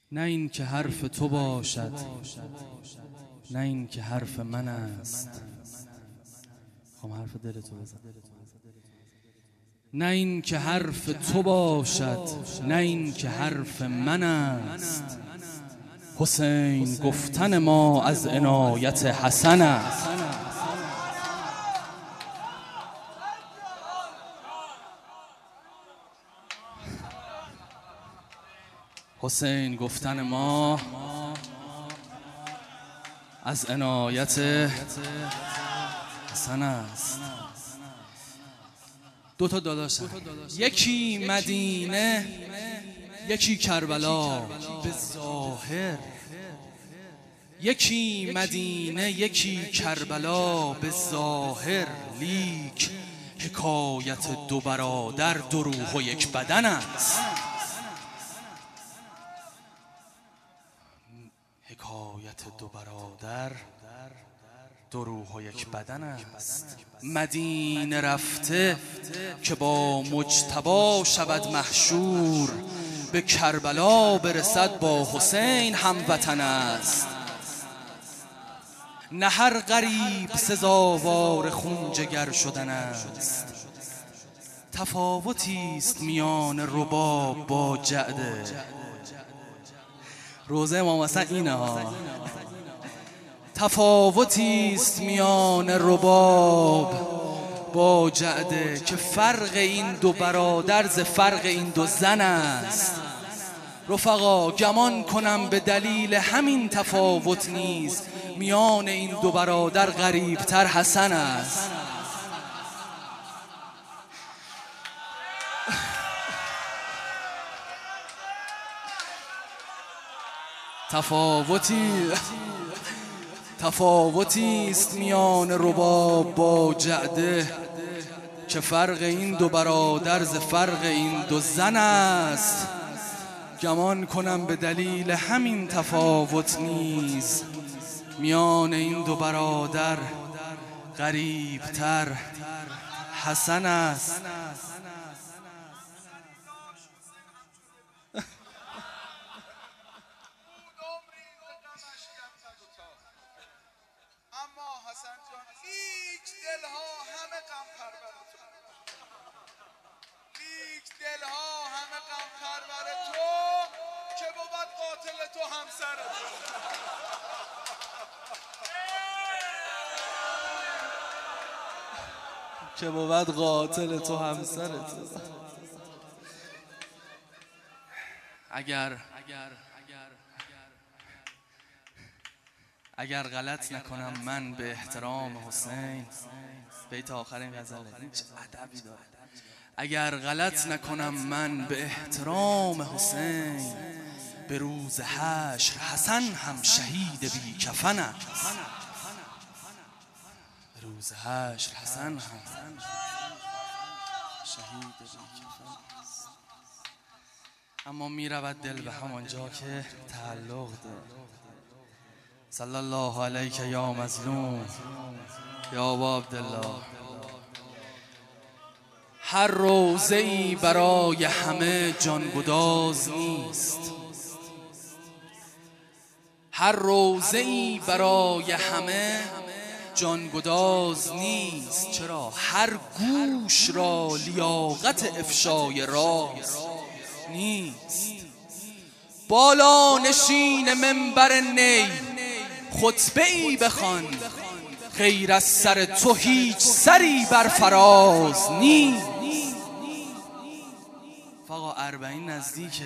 نه این که حرف تو باشد، نه این که حرف من است. خواهم حرف دلتو بزن. نه این که حرف تو باشد، نه این که حرف من است. حسین گفتن ما از عنایت حسن است. حسین گفتن ما از عنایت حسن است. دو تا داداشم، یکی مدینه یکی کربلا به ظاهر، یکی مدینه یکی کربلا به ظاهر، لیک حکایت دو برادر دو روح و یک بدن است. حکایت دو برادر دو روح و یک بدن است. مدینه رفته که با مجتبی شود محشور، به کربلا برسد با حسین هموطن است. نه هر غریب سزاوار خون جگر شدن است. تفاوتی است میان رباب با جعده. روزه امام حسن اینه ها. تفاوتی است میان رباب با جعده، که فرق این دو برادر ز فرق این دو زن است. رفقا گمان کنم به دلیل همین تفاوت نیز میان این دو برادر غریبتر حسن است. تفاوتی است میان رباب با جعده، که فرق این دو برادر ز فرق این دو زن است. گمان کنم به دلیل همین تفاوت نیز میان این دو برادر غریبتر حسن است. اما حسن جان لیک دلها همه غم پرور تو، لیک دلها همه غم پرور تو، که بود قاتل تو همسر تو. که بود قاتل تو همسر تو. اگر غلط نکنم من به احترام حسین، بیت آخر این غزله چه ادبی داره. اگر غلط نکنم من به احترام حسین، به روز حشر حسن هم شهید بی کفن است. به روز حشر حسن هم شهید بی کفن است. اما می رود دل به همانجا که تعلق دارد. صلی الله علیک یا مظلوم یا ابا عبدالله. هر روضه‌ای برای همه جانگداز نیست. هر روضه‌ای برای همه جانگداز نیست. چرا؟ هر گوش را لیاقت افشای راز نیست. بالا نشین منبر نی خطبه‌ای بخوان، غیر از سر تو هیچ سری بر فراز نیست. فقط 40 نزدیکه.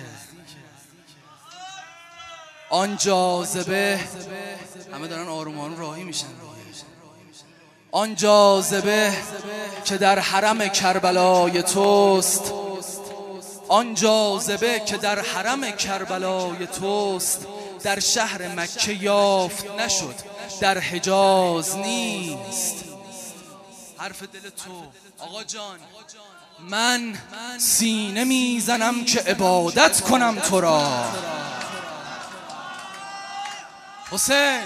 آن جاذبه، همه دارن آروم آروم راهی میشن. آن جاذبه که در حرم کربلای توست، آن جاذبه که در حرم کربلای توست، در شهر مکه یافت نشد، در حجاز نیست. حرف دل تو آقا جان. من سینه میزنم که عبادت کنم تو را حسین.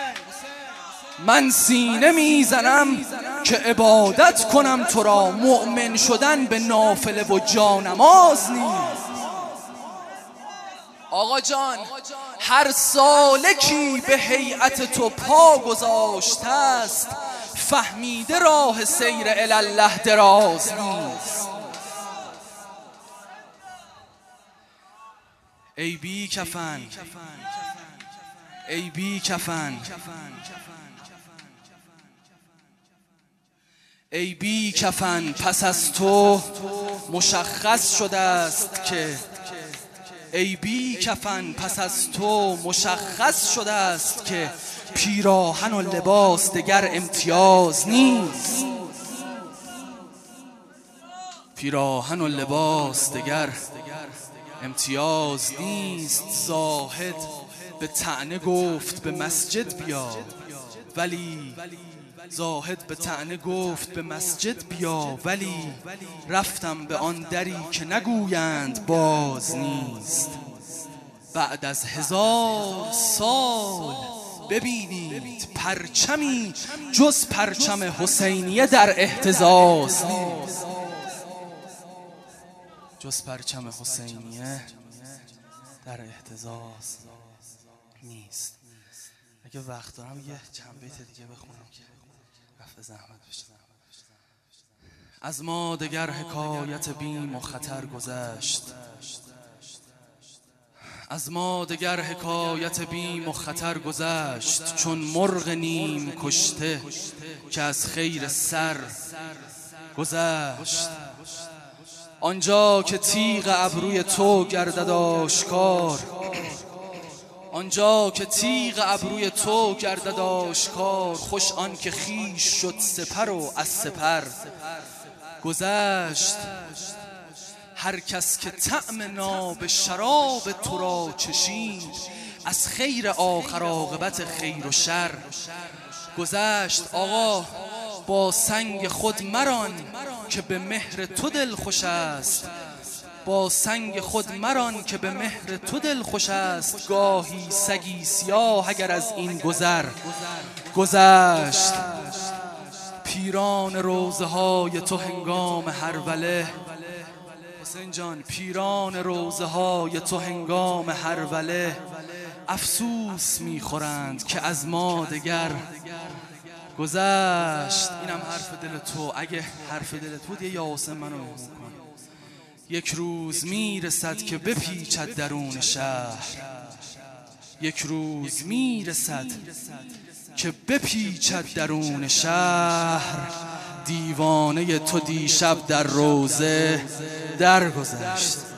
من سینه میزنم که عبادت کنم تو را. مؤمن شدن به نافله و جانماز نیست. آقا جان هر سالکی به هیئت تو پا گذاشته است، فهمیده راه سیر الله دراز نیست. ای بی کفن، ای بی کفن، ای بی کفن، پس از تو مشخص شده است که ای بی کفن، پس از تو مشخص شده است که پیراهن و لباس دگر امتیاز نیست. پیراهن و لباس دگر امتیاز نیست. زاهد به طعنه گفت به مسجد بیا، ولی زاهد به طعنه گفت به مسجد بیا، ولی رفتم به آن دری که نگویند باز نیست. بعد از 1000 سال ببینید پرچمی جز پرچم حسینیه در اهتزاز نیست. جز پرچم حسینیه در اهتزاز نیست. اگه وقت دارم یه چند بیت دیگه بخونم که رفع زحمت بشه. از ما دگر حکایت بیم و خطر گذشت، از ما دگر حکایت بیم و خطر گذشت، چون مرغ نیم کشته که از خیر سر گذشت. آنجا که تیغ ابروی تو گردد آشکار، آنجا که تیغ ابروی تو گردد آشکار، خوش آن که خیش شد سپر و از سپر گذشت. هر کس که طعم ناب شراب تو را چشید، از خیر آخر عاقبت خیر و شر گذشت. آقا با سنگ خود مران که به مهر تو دل خوش است، با سنگ خود مران که به مهر تو دل خوش است. گاهی سگی سیاه اگر از این گذر گذشت. پیران روضه های تو هنگام هروله، حسین جان پیران روضه های تو هنگام هروله، افسوس میخورند که از ما دگر گذشت. اینم حرف دل تو. اگه حرف دلت بود یه یاسم منو مهمون کن. یک روز میرسد که بپیچد درون شهر، یک روز میرسد که بپیچد درون شهر. دیوانه تو دیشب در روضه درگذشت.